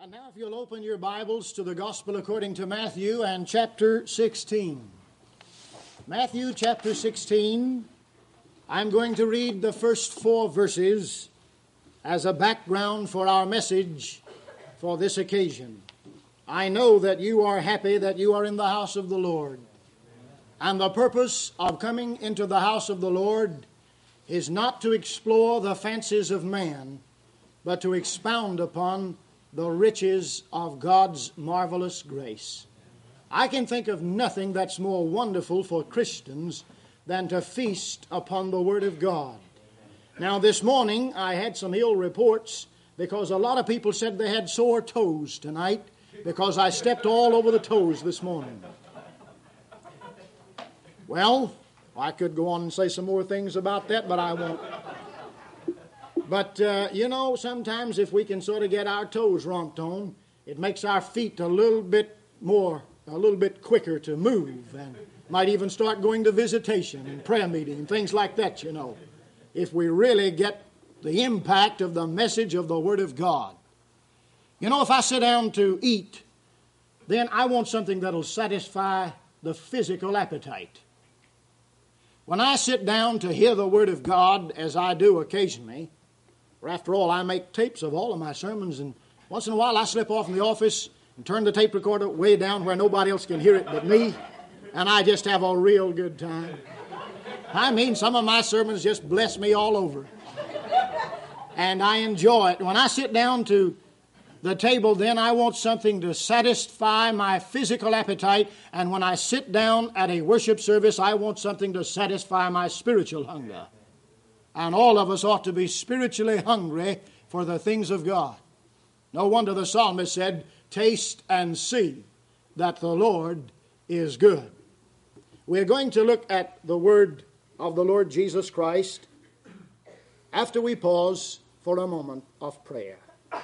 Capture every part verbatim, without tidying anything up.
And now if you'll open your Bibles to the Gospel according to Matthew and chapter sixteen. Matthew chapter sixteen, I'm going to read the first four verses as a background for our message for this occasion. I know that you are happy that you are in the house of the Lord. And the purpose of coming into the house of the Lord is not to explore the fancies of man, but to expound upon the riches of God's marvelous grace. I can think of nothing that's more wonderful for Christians than to feast upon the Word of God. Now, this morning I had some ill reports because a lot of people said they had sore toes tonight because I stepped all over the toes this morning. Well, I could go on and say some more things about that, but I won't. But, uh, you know, sometimes if we can sort of get our toes romped on, it makes our feet a little bit more, a little bit quicker to move, and might even start going to visitation and prayer meeting and things like that, you know, if we really get the impact of the message of the Word of God. You know, if I sit down to eat, then I want something that'll satisfy the physical appetite. When I sit down to hear the Word of God, as I do occasionally, for after all, I make tapes of all of my sermons, and once in a while I slip off in the office and turn the tape recorder way down where nobody else can hear it but me, and I just have a real good time. I mean, some of my sermons just bless me all over, and I enjoy it. When I sit down to the table, then I want something to satisfy my physical appetite, and when I sit down at a worship service, I want something to satisfy my spiritual hunger. And all of us ought to be spiritually hungry for the things of God. No wonder the psalmist said, "Taste and see that the Lord is good." We're going to look at the word of the Lord Jesus Christ after we pause for a moment of prayer.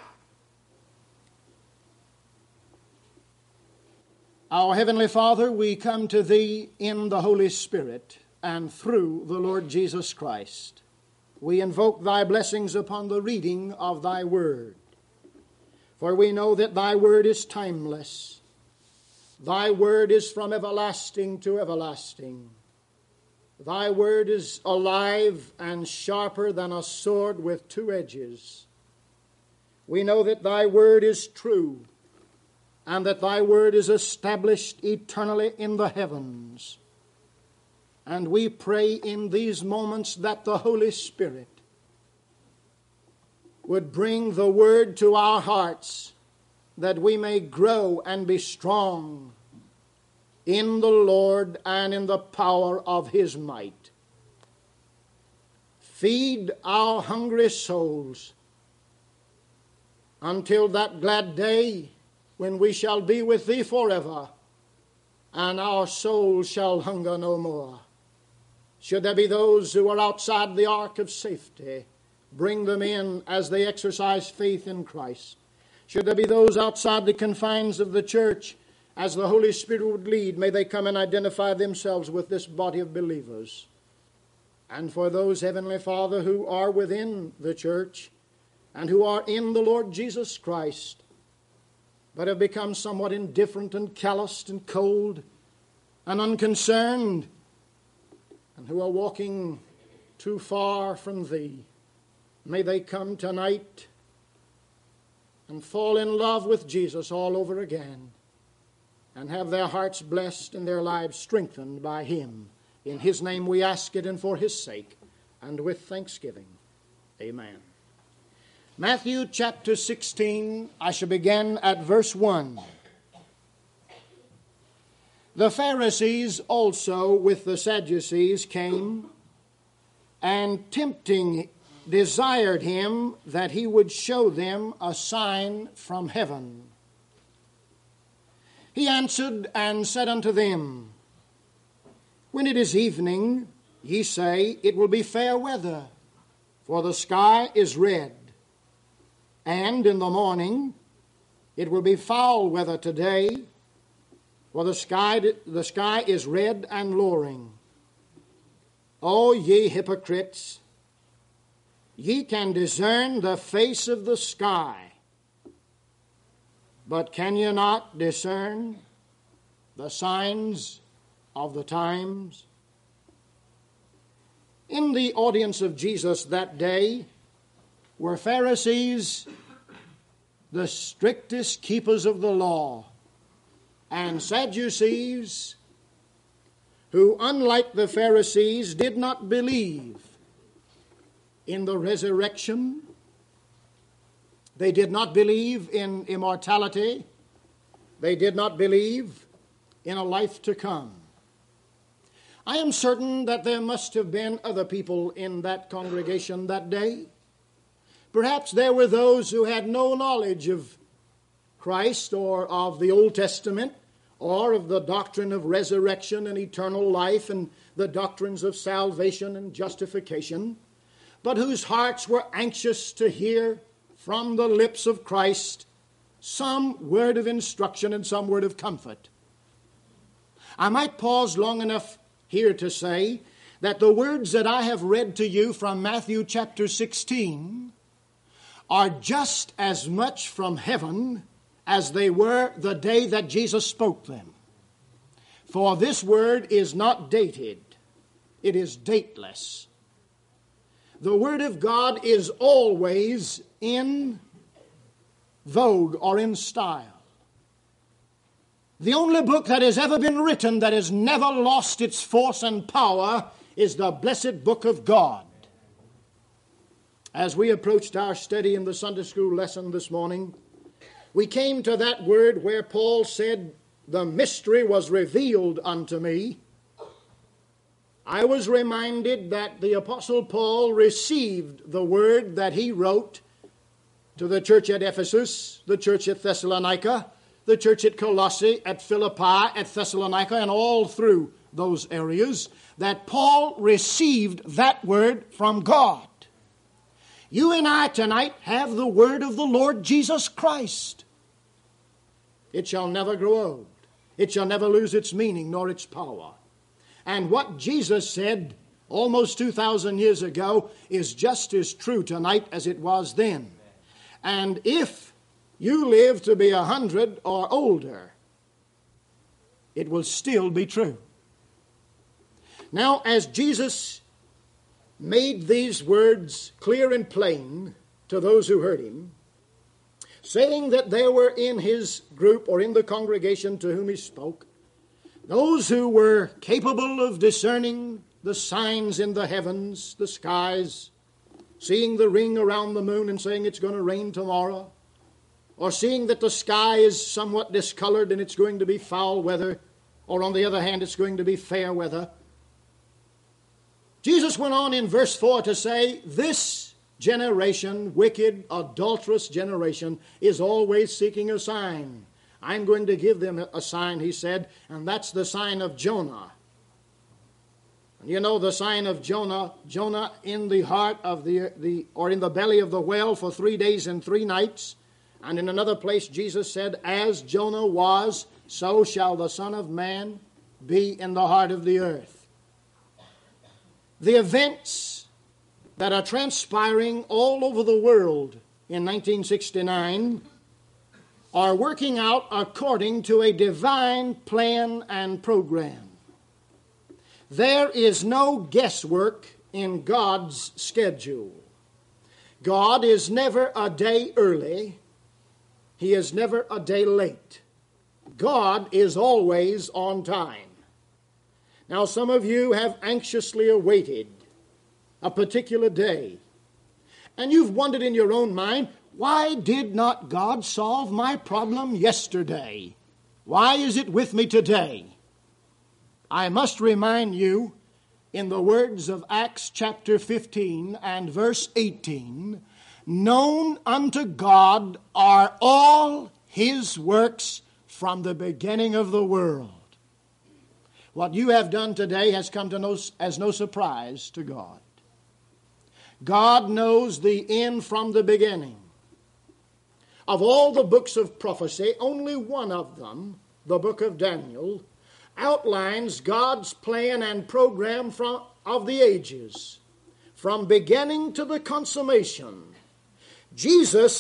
Our Heavenly Father, we come to Thee in the Holy Spirit and through the Lord Jesus Christ. We invoke Thy blessings upon the reading of Thy Word. For we know that Thy Word is timeless. Thy Word is from everlasting to everlasting. Thy Word is alive and sharper than a sword with two edges. We know that Thy Word is true, and that Thy Word is established eternally in the heavens. And we pray in these moments that the Holy Spirit would bring the Word to our hearts, that we may grow and be strong in the Lord and in the power of His might. Feed our hungry souls until that glad day when we shall be with Thee forever, and our souls shall hunger no more. Should there be those who are outside the ark of safety, bring them in as they exercise faith in Christ. Should there be those outside the confines of the church, as the Holy Spirit would lead, may they come and identify themselves with this body of believers. And for those, Heavenly Father, who are within the church and who are in the Lord Jesus Christ, but have become somewhat indifferent and calloused and cold and unconcerned, and who are walking too far from Thee, may they come tonight and fall in love with Jesus all over again and have their hearts blessed and their lives strengthened by Him. In His name we ask it, and for His sake, and with thanksgiving. Amen. Matthew chapter sixteen, I shall begin at verse one. The Pharisees also with the Sadducees came, and tempting desired Him that He would show them a sign from heaven. He answered and said unto them, When it is evening, ye say, It will be fair weather, for the sky is red. And in the morning, it will be foul weather today, for the sky, the sky is red and lowering. O ye hypocrites, ye can discern the face of the sky, But can you not discern the signs of the times? In the audience of Jesus that day were Pharisees, the strictest keepers of the law, and Sadducees, who, unlike the Pharisees, did not believe in the resurrection. They did not believe in immortality. They did not believe in a life to come. I am certain that there must have been other people in that congregation that day. Perhaps there were those who had no knowledge of Christ or of the Old Testament or of the doctrine of resurrection and eternal life and the doctrines of salvation and justification, but whose hearts were anxious to hear from the lips of Christ some word of instruction and some word of comfort. I might pause long enough here to say that the words that I have read to you from Matthew chapter sixteen are just as much from heaven as they were the day that Jesus spoke them. For this word is not dated. It is dateless. The Word of God is always in vogue or in style. The only book that has ever been written that has never lost its force and power is the blessed book of God. As we approached our study in the Sunday school lesson this morning, we came to that word where Paul said, "The mystery was revealed unto me." I was reminded that the Apostle Paul received the word that he wrote to the church at Ephesus, the church at Thessalonica, the church at Colossae, at Philippi, at Thessalonica, and all through those areas, that Paul received that word from God. You and I tonight have the word of the Lord Jesus Christ. It shall never grow old. It shall never lose its meaning nor its power. And what Jesus said almost two thousand years ago is just as true tonight as it was then. And if you live to be a hundred or older, it will still be true. Now, as Jesus made these words clear and plain to those who heard him, saying that there were in his group or in the congregation to whom he spoke, those who were capable of discerning the signs in the heavens, the skies, seeing the ring around the moon and saying it's going to rain tomorrow, or seeing that the sky is somewhat discolored and it's going to be foul weather, or on the other hand it's going to be fair weather. Jesus went on in verse four to say, this generation, wicked, adulterous generation, is always seeking a sign. I'm going to give them a sign, he said, and that's the sign of Jonah. You know the sign of Jonah, Jonah in the heart of the, the, or in the belly of the whale for three days and three nights. And in another place Jesus said, as Jonah was, so shall the Son of Man be in the heart of the earth. The events that are transpiring all over the world in nineteen sixty-nine are working out according to a divine plan and program. There is no guesswork in God's schedule. God is never a day early. He is never a day late. God is always on time. Now, some of you have anxiously awaited a particular day, and you've wondered in your own mind, why did not God solve my problem yesterday? Why is it with me today? I must remind you, in the words of Acts chapter fifteen and verse eighteen, known unto God are all his works from the beginning of the world. What you have done today has come to no, as no surprise to God. God knows the end from the beginning. Of all the books of prophecy, only one of them, the book of Daniel, outlines God's plan and program from, of the ages, from beginning to the consummation. Jesus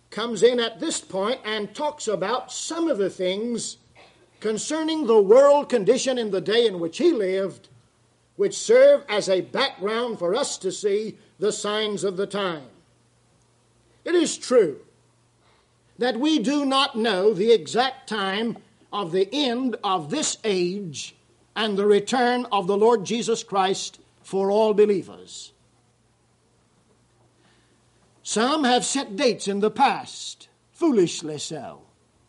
comes in at this point and talks about some of the things concerning the world condition in the day in which he lived, which serve as a background for us to see the signs of the time. It is true that we do not know the exact time of the end of this age and the return of the Lord Jesus Christ for all believers. Some have set dates in the past, foolishly so.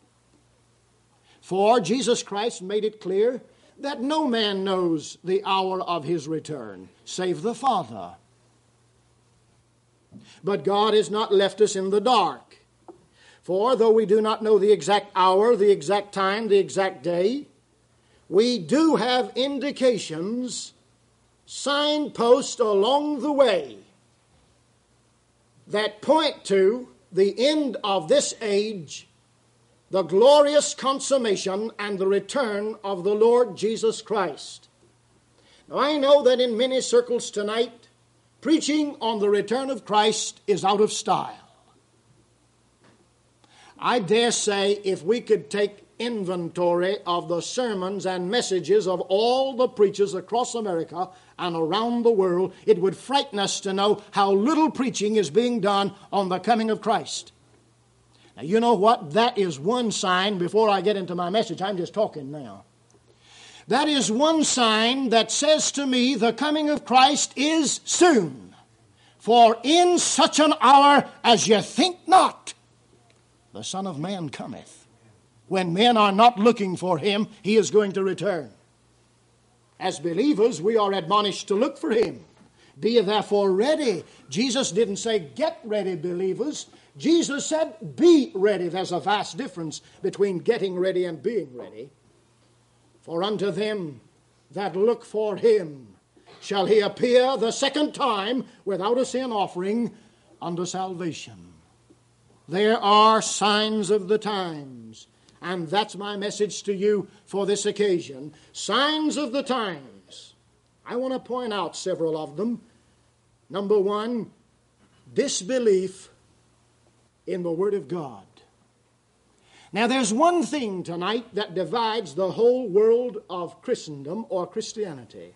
For Jesus Christ made it clear that no man knows the hour of his return, save the Father. But God has not left us in the dark. For though we do not know the exact hour, the exact time, the exact day, we do have indications, signposts along the way that point to the end of this age, the glorious consummation and the return of the Lord Jesus Christ. Now, I know that in many circles tonight, preaching on the return of Christ is out of style. I dare say if we could take inventory of the sermons and messages of all the preachers across America and around the world, it would frighten us to know how little preaching is being done on the coming of Christ. Now, you know what? That is one sign, before I get into my message, I'm just talking now. That is one sign that says to me the coming of Christ is soon. For in such an hour as ye think not, the Son of Man cometh. When men are not looking for him, he is going to return. As believers, we are admonished to look for him. Be ye therefore ready. Jesus didn't say, get ready, believers. Jesus said, be ready. There's a vast difference between getting ready and being ready. For unto them that look for him shall he appear the second time without a sin offering unto salvation. There are signs of the times, and that's my message to you for this occasion. Signs of the times. I want to point out several of them. Number one, disbelief in the Word of God. Now, there's one thing tonight that divides the whole world of Christendom or Christianity.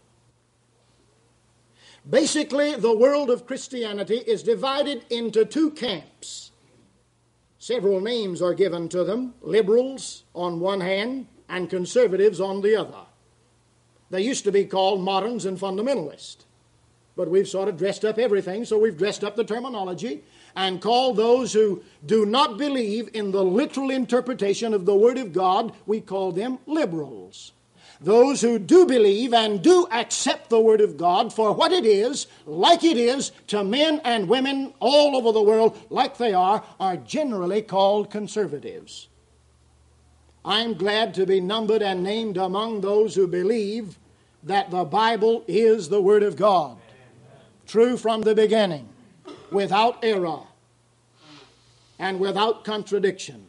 Basically, the world of Christianity is divided into two camps. Several names are given to them, liberals on one hand and conservatives on the other. They used to be called moderns and fundamentalists. But we've sort of dressed up everything, so we've dressed up the terminology and called those who do not believe in the literal interpretation of the Word of God, we call them liberals. Those who do believe and do accept the Word of God for what it is, like it is, to men and women all over the world, like they are, are generally called conservatives. I'm glad to be numbered and named among those who believe that the Bible is the Word of God. True from the beginning, without error, and without contradiction.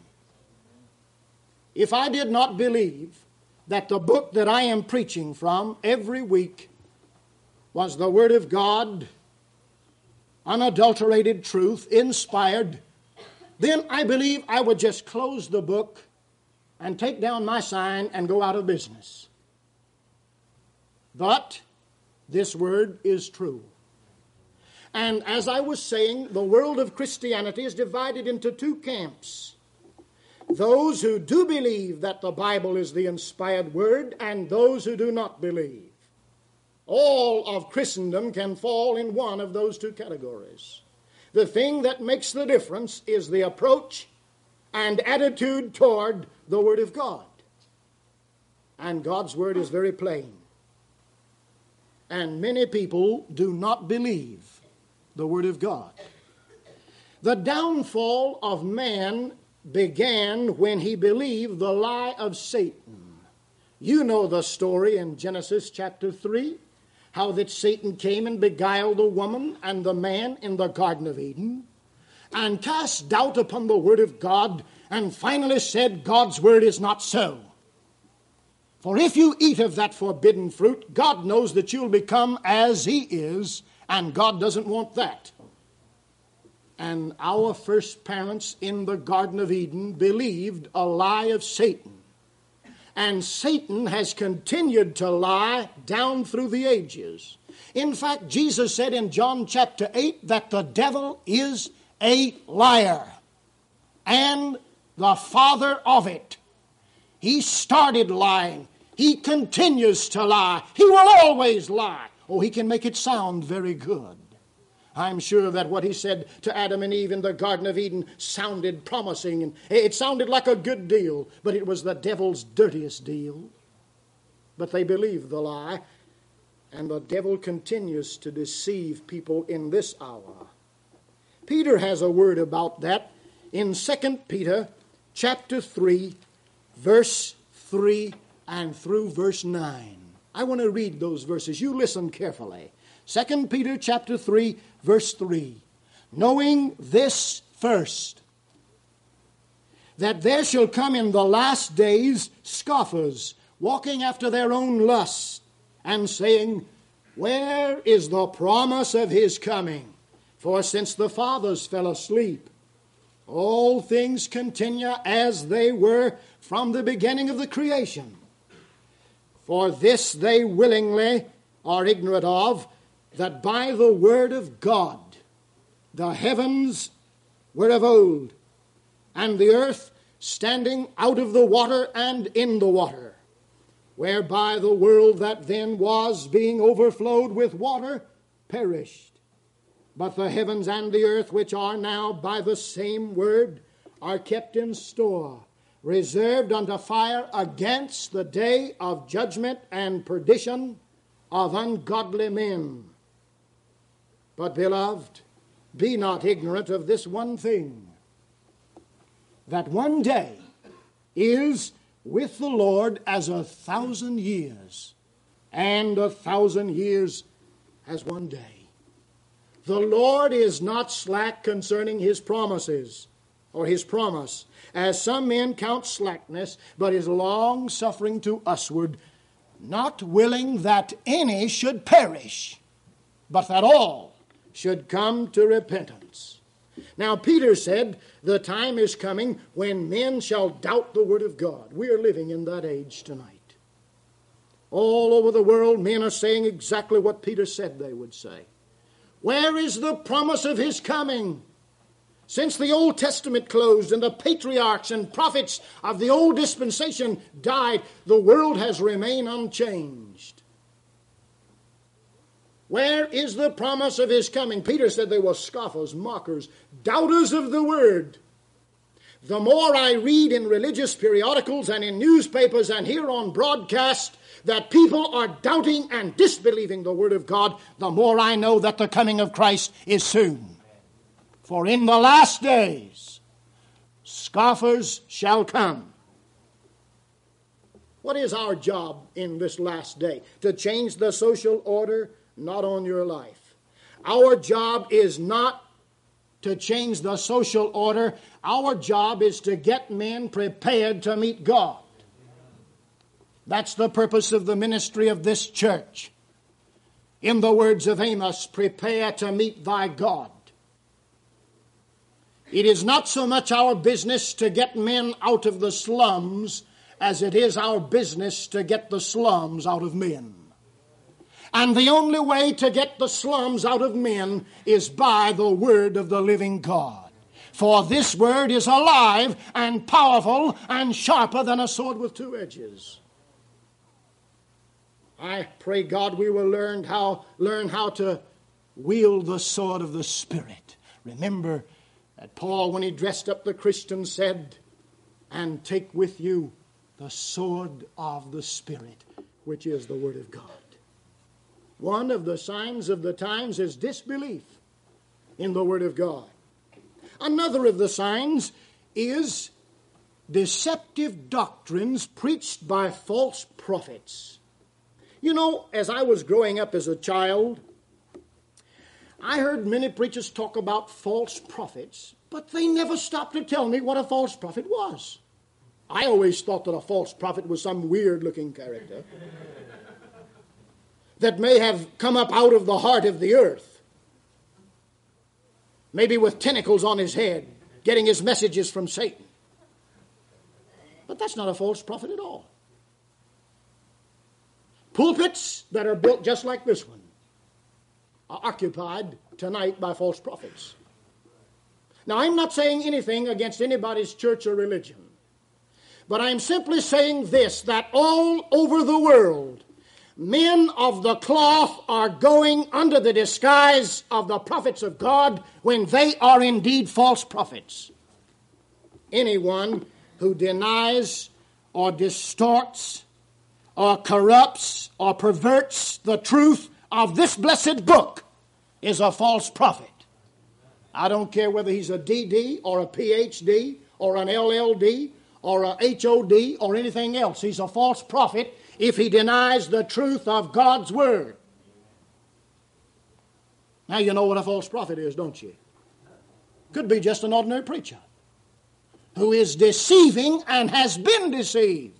If I did not believe that the book that I am preaching from every week was the Word of God, unadulterated truth, inspired, then I believe I would just close the book and take down my sign and go out of business. But this Word is true. And as I was saying, the world of Christianity is divided into two camps. Those who do believe that the Bible is the inspired Word and those who do not believe. All of Christendom can fall in one of those two categories. The thing that makes the difference is the approach and attitude toward the Word of God. And God's Word is very plain. And many people do not believe the Word of God. The downfall of man began when he believed the lie of Satan. You know the story in Genesis chapter three, how that Satan came and beguiled the woman and the man in the Garden of Eden and cast doubt upon the Word of God and finally said, God's Word is not so. For if you eat of that forbidden fruit, God knows that you'll become as He is, and God doesn't want that. and our first parents in the Garden of Eden believed a lie of Satan. And Satan has continued to lie down through the ages. In fact, Jesus said in John chapter eight that the devil is a liar and the father of it. He started lying. He continues to lie. He will always lie. Oh, he can make it sound very good. I'm sure that what he said to Adam and Eve in the Garden of Eden sounded promising, and it sounded like a good deal, but it was the devil's dirtiest deal. But they believed the lie, and the devil continues to deceive people in this hour. Peter has a word about that in Second Peter chapter three, verse three and through verse nine. I want to read those verses. You listen carefully. Second Peter chapter three, verse three. Knowing this first, that there shall come in the last days scoffers, walking after their own lusts, and saying, where is the promise of his coming? For since the fathers fell asleep, all things continue as they were from the beginning of the creation. For this they willingly are ignorant of, that by the word of God the heavens were of old, and the earth standing out of the water and in the water, whereby the world that then was, being overflowed with water, perished. But the heavens and the earth, which are now by the same word, are kept in store, reserved unto fire against the day of judgment and perdition of ungodly men. But, beloved, be not ignorant of this one thing, that one day is with the Lord as a thousand years, and a thousand years as one day. The Lord is not slack concerning his promises, or his promise, as some men count slackness, but is long-suffering to usward, not willing that any should perish, but that all should come to repentance. Now, Peter said, the time is coming when men shall doubt the word of God. We are living in that age tonight. All over the world, men are saying exactly what Peter said they would say. Where is the promise of his coming? Since the Old Testament closed and the patriarchs and prophets of the old dispensation died, the world has remained unchanged. Where is the promise of his coming? Peter said they were scoffers, mockers, doubters of the word. The more I read in religious periodicals and in newspapers and hear on broadcast that people are doubting and disbelieving the word of God, the more I know that the coming of Christ is soon. For in the last days, scoffers shall come. What is our job in this last day? To change the social order? Not on your life. Our job is not to change the social order. Our job is to get men prepared to meet God. That's the purpose of the ministry of this church. In the words of Amos, prepare to meet thy God. It is not so much our business to get men out of the slums as it is our business to get the slums out of men. And the only way to get the slums out of men is by the word of the living God. For this word is alive and powerful and sharper than a sword with two edges. I pray God we will learn how, learn how to wield the sword of the Spirit. Remember that Paul, when he dressed up the Christians, said, and take with you the sword of the Spirit, which is the word of God. One of the signs of the times is disbelief in the word of God. Another of the signs is deceptive doctrines preached by false prophets. You know, as I was growing up as a child, I heard many preachers talk about false prophets, but they never stopped to tell me what a false prophet was. I always thought that a false prophet was some weird-looking character that may have come up out of the heart of the earth. maybe with tentacles on his head, getting his messages from Satan. But that's not a false prophet at all. Pulpits that are built just like this one are occupied tonight by false prophets. Now, I'm not saying anything against anybody's church or religion, but I'm simply saying this, that all over the world, men of the cloth are going under the disguise of the prophets of God when they are indeed false prophets. Anyone who denies or distorts or corrupts or perverts the truth of this blessed book is a false prophet. I don't care whether he's a D D or a P H D or an L L D or a H O D or anything else. He's a false prophet if he denies the truth of God's word. Now you know what a false prophet is, don't you? Could be just an ordinary preacher who is deceiving and has been deceived.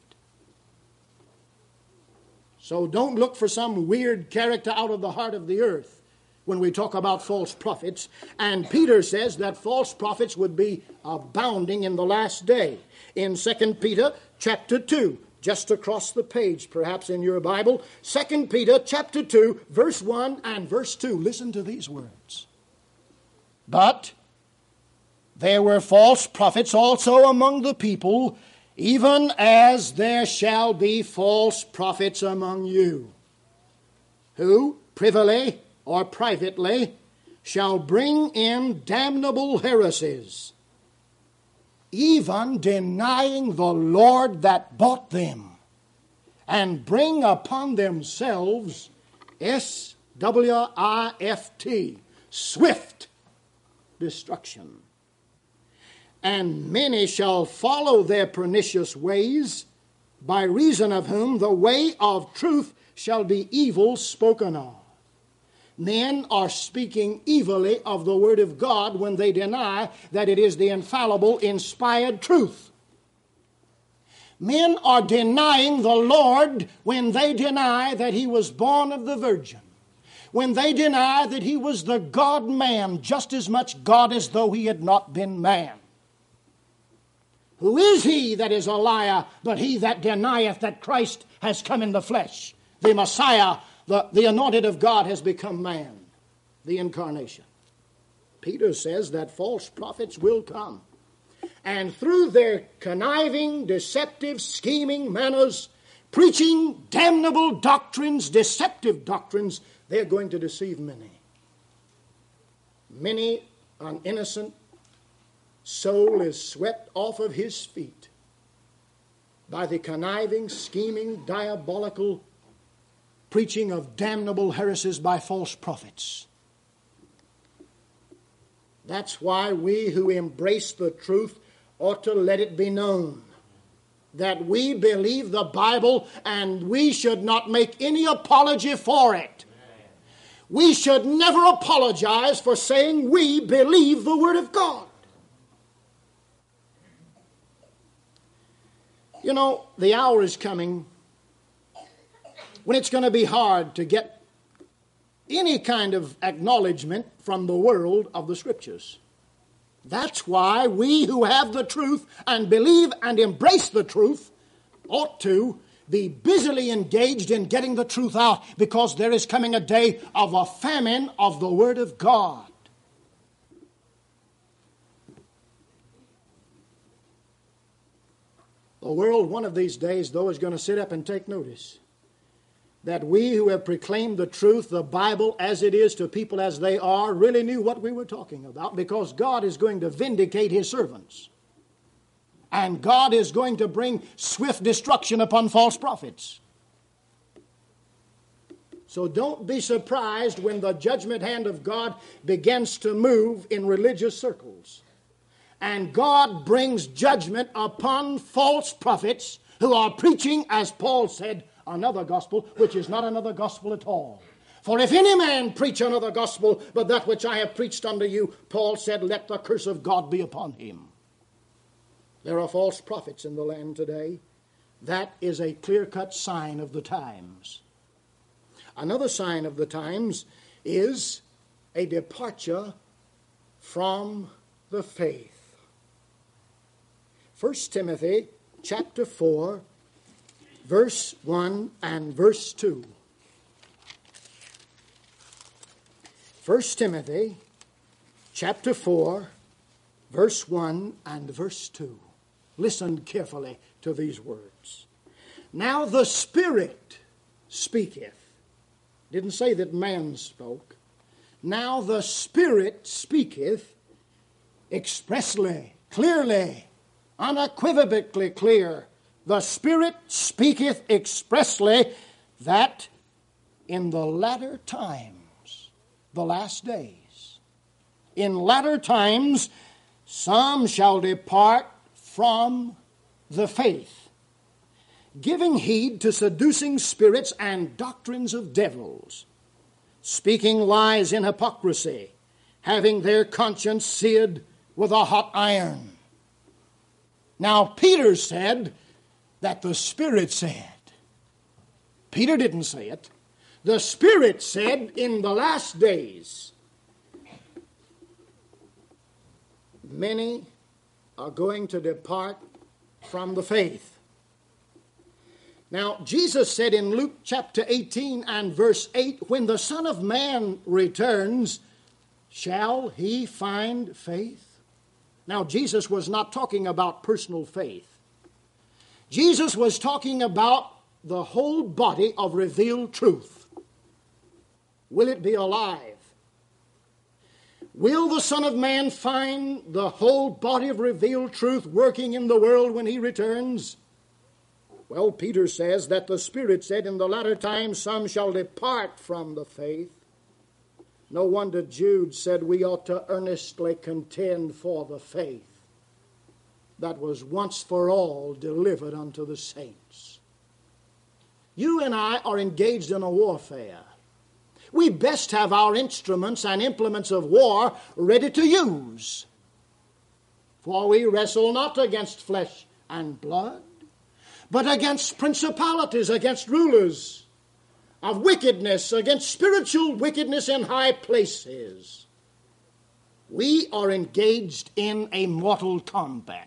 So don't look for some weird character out of the heart of the earth when we talk about false prophets. And Peter says that false prophets would be abounding in the last day. In Second Peter chapter two, just across the page perhaps in your Bible, Second Peter chapter two, verse one and verse two. Listen to these words. But there were false prophets also among the people, even as there shall be false prophets among you, who privily or privately shall bring in damnable heresies, even denying the Lord that bought them, and bring upon themselves S W I F T, swift destruction. And many shall follow their pernicious ways, by reason of whom the way of truth shall be evil spoken of. Men are speaking evilly of the Word of God when they deny that it is the infallible, inspired truth. Men are denying the Lord when they deny that He was born of the Virgin. When they deny that He was the God-man, just as much God as though He had not been man. Who is he that is a liar but he that denieth that Christ has come in the flesh? The Messiah, the, the anointed of God, has become man, the incarnation. Peter says that false prophets will come. And through their conniving, deceptive, scheming manners, preaching damnable doctrines, deceptive doctrines, they're going to deceive many. Many an innocent soul is swept off of his feet by the conniving, scheming, diabolical preaching of damnable heresies by false prophets. That's why we who embrace the truth ought to let it be known that we believe the Bible and we should not make any apology for it. We should never apologize for saying we believe the Word of God. You know, the hour is coming when it's going to be hard to get any kind of acknowledgement from the world of the Scriptures. That's why we who have the truth and believe and embrace the truth ought to be busily engaged in getting the truth out, because there is coming a day of a famine of the Word of God. The world one of these days, though, is going to sit up and take notice that we who have proclaimed the truth, the Bible as it is to people as they are, really knew what we were talking about, because God is going to vindicate His servants. And God is going to bring swift destruction upon false prophets. So don't be surprised when the judgment hand of God begins to move in religious circles. And God brings judgment upon false prophets who are preaching, as Paul said, another gospel, which is not another gospel at all. For if any man preach another gospel but that which I have preached unto you, Paul said, let the curse of God be upon him. There are false prophets in the land today. That is a clear-cut sign of the times. Another sign of the times is a departure from the faith. First Timothy chapter four, verse one and verse two. First Timothy chapter four, verse one and verse two. Listen carefully to these words. Now the Spirit speaketh. Didn't say that man spoke. Now the Spirit speaketh expressly, clearly, unequivocally clear. The Spirit speaketh expressly that in the latter times, the last days, in latter times, some shall depart from the faith, giving heed to seducing spirits and doctrines of devils, speaking lies in hypocrisy, having their conscience seared with a hot iron. Now Peter said that the Spirit said. Peter didn't say it. The Spirit said in the last days, many are going to depart from the faith. Now, Jesus said in Luke chapter eighteen and verse eight, when the Son of Man returns, shall he find faith? Now, Jesus was not talking about personal faith. Jesus was talking about the whole body of revealed truth. Will it be alive? Will the Son of Man find the whole body of revealed truth working in the world when he returns? Well, Peter says that the Spirit said in the latter times some shall depart from the faith. No wonder Jude said we ought to earnestly contend for the faith that was once for all delivered unto the saints. You and I are engaged in a warfare. We best have our instruments and implements of war ready to use. For we wrestle not against flesh and blood, but against principalities, against rulers of wickedness, against spiritual wickedness in high places. We are engaged in a mortal combat.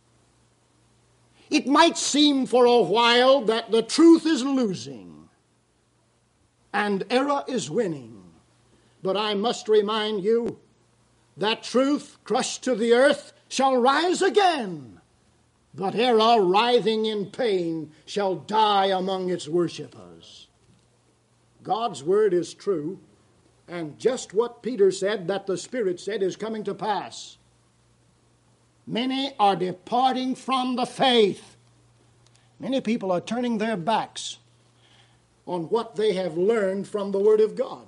It might seem for a while that the truth is losing and error is winning. But I must remind you that truth crushed to the earth shall rise again. But error, writhing in pain, shall die among its worshippers. God's word is true, and just what Peter said, that the Spirit said, is coming to pass. Many are departing from the faith. Many people are turning their backs on what they have learned from the Word of God.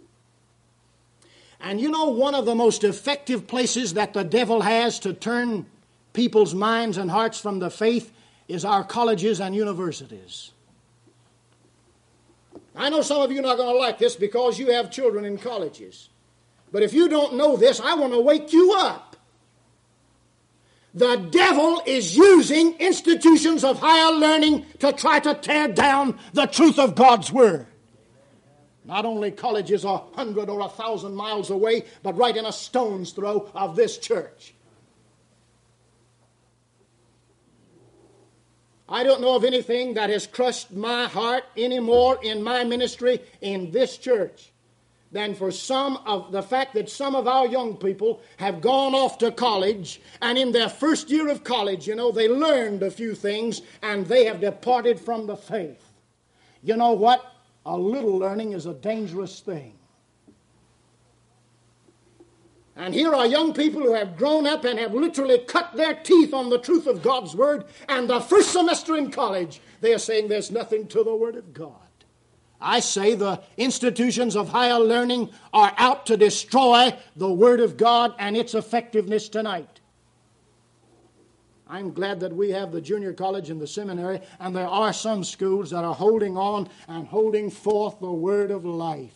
And you know, one of the most effective places that the devil has to turn people's minds and hearts from the faith is our colleges and universities. I know some of you are not going to like this because you have children in colleges. But if you don't know this, I want to wake you up. The devil is using institutions of higher learning to try to tear down the truth of God's Word. Not only colleges a hundred or a thousand miles away, but right in a stone's throw of this church. I don't know of anything that has crushed my heart any more in my ministry in this church than for some of the fact that some of our young people have gone off to college, and in their first year of college, you know, they learned a few things and they have departed from the faith. You know what? A little learning is a dangerous thing. And here are young people who have grown up and have literally cut their teeth on the truth of God's Word, and the first semester in college, they are saying there's nothing to the Word of God. I say the institutions of higher learning are out to destroy the Word of God and its effectiveness tonight. I'm glad that we have the junior college and the seminary, and there are some schools that are holding on and holding forth the Word of life.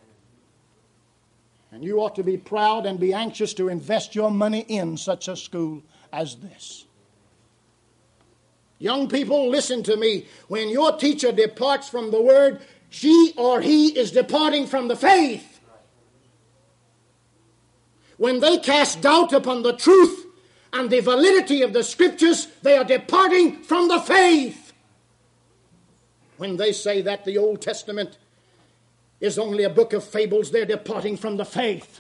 And you ought to be proud and be anxious to invest your money in such a school as this. Young people, listen to me. When your teacher departs from the Word, she or he is departing from the faith. When they cast doubt upon the truth and the validity of the Scriptures, they are departing from the faith. When they say that the Old Testament is only a book of fables, they're departing from the faith.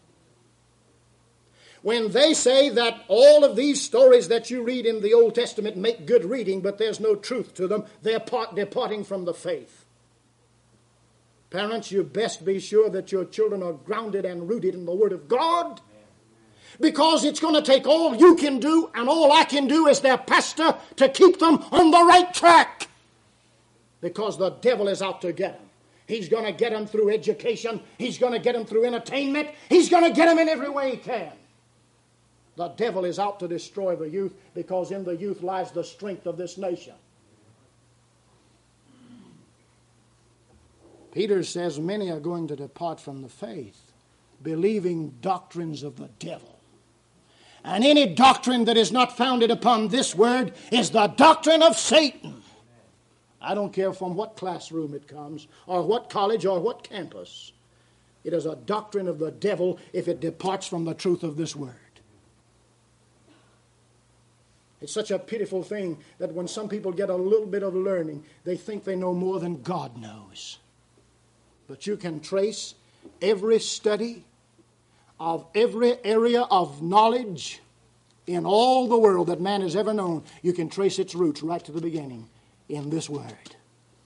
When they say that all of these stories that you read in the Old Testament make good reading, but there's no truth to them, they're part, departing from the faith. Parents, you best be sure that your children are grounded and rooted in the Word of God, because it's going to take all you can do and all I can do as their pastor to keep them on the right track. Because the devil is out to get them. He's going to get them through education. He's going to get them through entertainment. He's going to get them in every way he can. The devil is out to destroy the youth, because in the youth lies the strength of this nation. Peter says many are going to depart from the faith, believing doctrines of the devil. And any doctrine that is not founded upon this word is the doctrine of Satan. I don't care from what classroom it comes, or what college, or what campus. It is a doctrine of the devil if it departs from the truth of this word. It's such a pitiful thing that when some people get a little bit of learning, they think they know more than God knows. But you can trace every study of every area of knowledge in all the world that man has ever known. You can trace its roots right to the beginning in this word.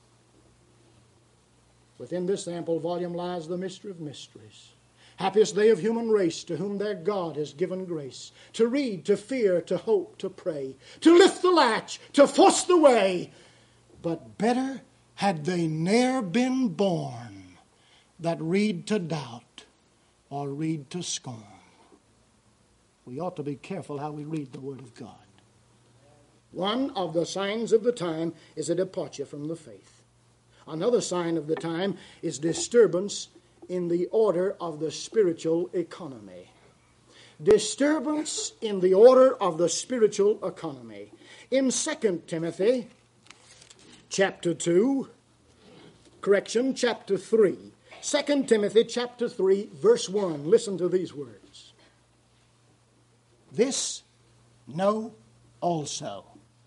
Within this ample volume lies the mystery of mysteries. Happiest they of human race, to whom their God has given grace, to read, to fear, to hope, to pray, to lift the latch, to force the way. But better had they ne'er been born that read to doubt or read to scorn. We ought to be careful how we read the Word of God. One of the signs of the time is a departure from the faith. Another sign of the time is disturbance in the order of the spiritual economy. Disturbance in the order of the spiritual economy. In Second Timothy chapter two, correction, chapter three. Second Timothy chapter three, verse one. Listen to these words. This know also,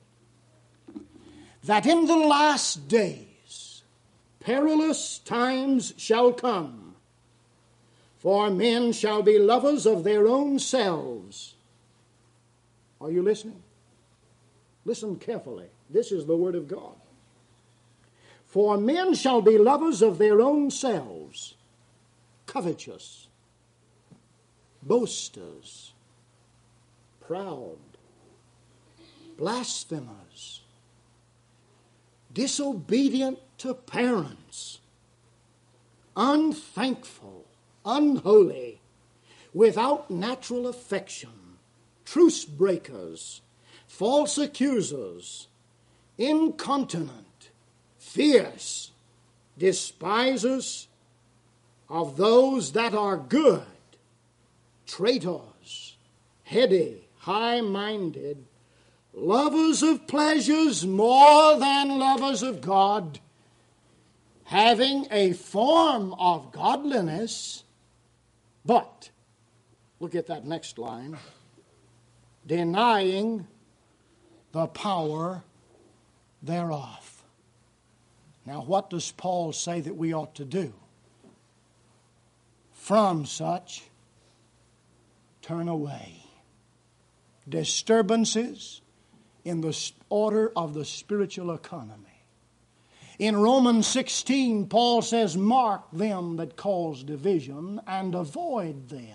that in the last days perilous times shall come. For men shall be lovers of their own selves. Are you listening? Listen carefully. This is the Word of God. For men shall be lovers of their own selves, covetous, boasters, proud, blasphemers, disobedient to parents, unthankful, unholy, without natural affection, truce breakers, false accusers, incontinent, fierce, despisers of those that are good, traitors, heady, high-minded, lovers of pleasures more than lovers of God, having a form of godliness, but, look at that next line, denying the power thereof. Now, what does Paul say that we ought to do? From such, turn away. Disturbances in the order of the spiritual economy. In Romans sixteen, Paul says, mark them that cause division and avoid them.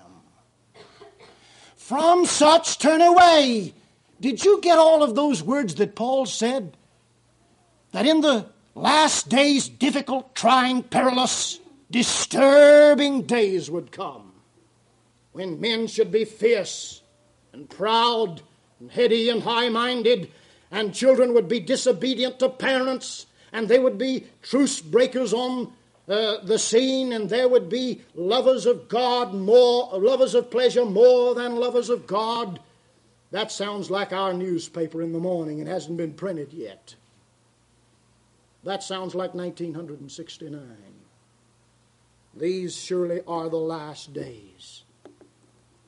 From such turn away. Did you get all of those words that Paul said? That in the last days, difficult, trying, perilous, disturbing days would come, when men should be fierce and proud and heady and high-minded, and children would be disobedient to parents, and they would be truce breakers on uh, the scene, and there would be lovers of God more, lovers of pleasure more than lovers of God. That sounds like our newspaper in the morning. It hasn't been printed yet. That sounds like nineteen sixty-nine. These surely are the last days.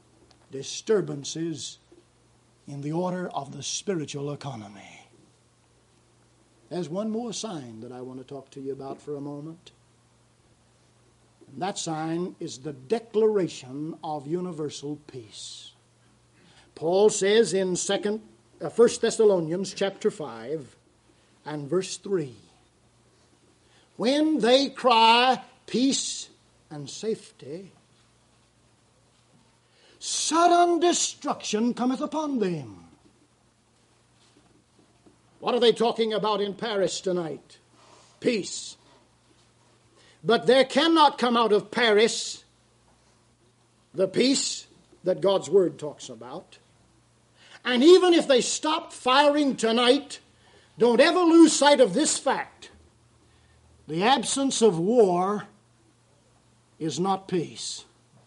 disturbances in the order of the spiritual economy. There's one more sign that I want to talk to you about for a moment. And that sign is the declaration of universal peace. Paul says in second, uh, First Thessalonians chapter five and verse three, when they cry peace and safety, sudden destruction cometh upon them. What are they talking about in Paris tonight? Peace. But there cannot come out of Paris the peace that God's Word talks about. And even if they stop firing tonight, don't ever lose sight of this fact. The absence of war is not peace.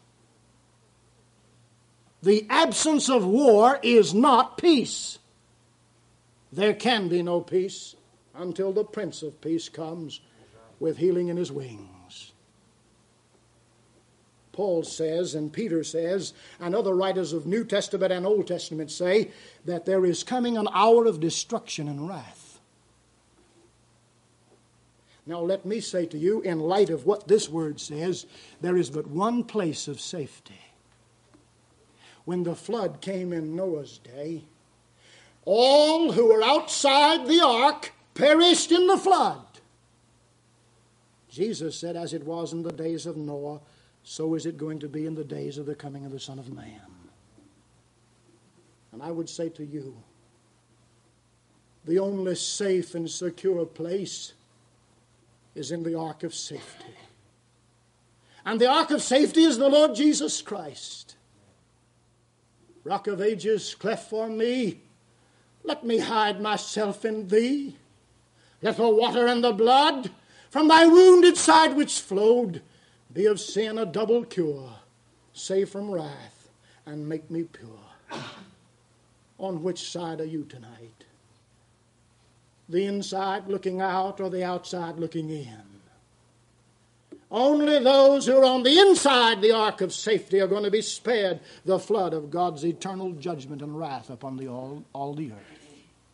The absence of war is not peace. There can be no peace until the Prince of Peace comes with healing in his wings. Paul says, and Peter says, and other writers of New Testament and Old Testament say that there is coming an hour of destruction and wrath. Now let me say to you, in light of what this word says, there is but one place of safety. When the flood came in Noah's day, all who were outside the ark perished in the flood. Jesus said, as it was in the days of Noah, so is it going to be in the days of the coming of the Son of Man. And I would say to you, the only safe and secure place is in the ark of safety. And the ark of safety is the Lord Jesus Christ. Rock of ages, cleft for me, let me hide myself in thee. Let the water and the blood from thy wounded side which flowed be of sin a double cure, save from wrath, and make me pure. On which side are you tonight? The inside looking out or the outside looking in? Only those who are on the inside the ark of safety are going to be spared the flood of God's eternal judgment and wrath upon the all, all the earth.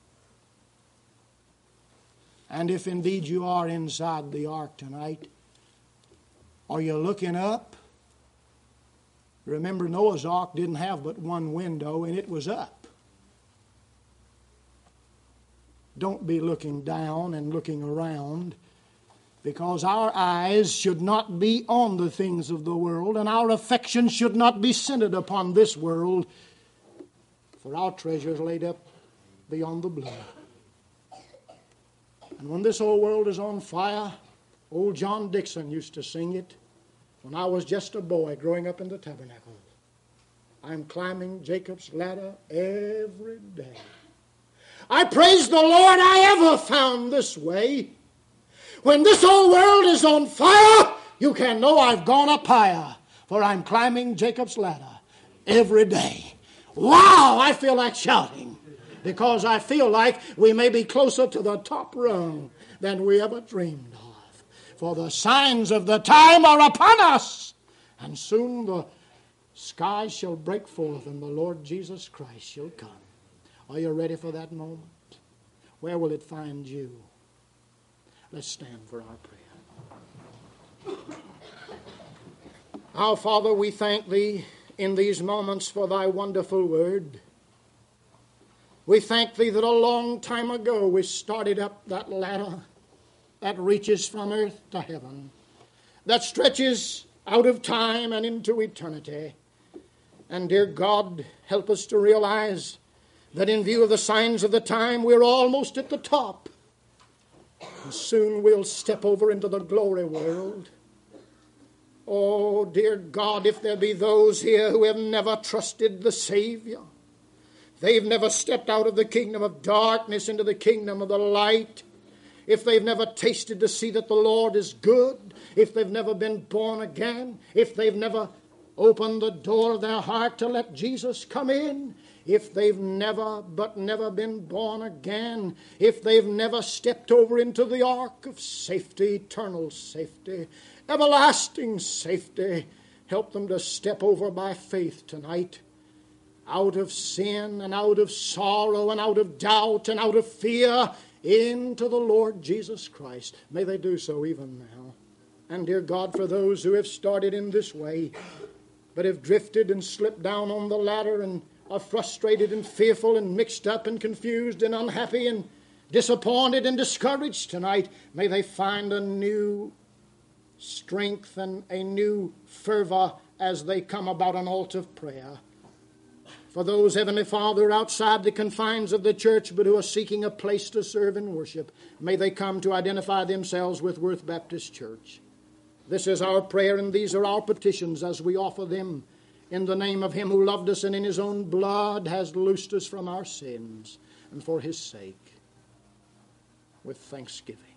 And if indeed you are inside the ark tonight, are you looking up? Remember, Noah's ark didn't have but one window, and it was up. Don't be looking down and looking around, because our eyes should not be on the things of the world, and our affection should not be centered upon this world, for our treasure is laid up beyond the blue. And when this old world is on fire, old John Dixon used to sing it when I was just a boy growing up in the tabernacle. I'm climbing Jacob's ladder every day. I praise the Lord I ever found this way. When this old world is on fire, you can know I've gone up higher, for I'm climbing Jacob's ladder every day. Wow, I feel like shouting, because I feel like we may be closer to the top rung than we ever dreamed of. For the signs of the time are upon us, and soon the skies shall break forth and the Lord Jesus Christ shall come. Are you ready for that moment? Where will it find you? Let's stand for our prayer. Our Father, we thank Thee in these moments for Thy wonderful word. We thank Thee that a long time ago we started up that ladder that reaches from earth to heaven, that stretches out of time and into eternity. And dear God, help us to realize that in view of the signs of the time, we're almost at the top. And soon we'll step over into the glory world. Oh, dear God, if there be those here who have never trusted the Savior, they've never stepped out of the kingdom of darkness into the kingdom of the light, if they've never tasted to see that the Lord is good, if they've never been born again, if they've never opened the door of their heart to let Jesus come in, if they've never but never been born again, if they've never stepped over into the ark of safety, eternal safety, everlasting safety, help them to step over by faith tonight out of sin and out of sorrow and out of doubt and out of fear into the Lord Jesus Christ. May they do so even now. And dear God, for those who have started in this way, but have drifted and slipped down on the ladder and are frustrated and fearful and mixed up and confused and unhappy and disappointed and discouraged tonight, may they find a new strength and a new fervor as they come about an altar of prayer. For those, Heavenly Father, outside the confines of the church but who are seeking a place to serve and worship, may they come to identify themselves with Worth Baptist Church. This is our prayer and these are our petitions as we offer them in the name of Him who loved us and in His own blood has loosed us from our sins, and for His sake, with thanksgiving.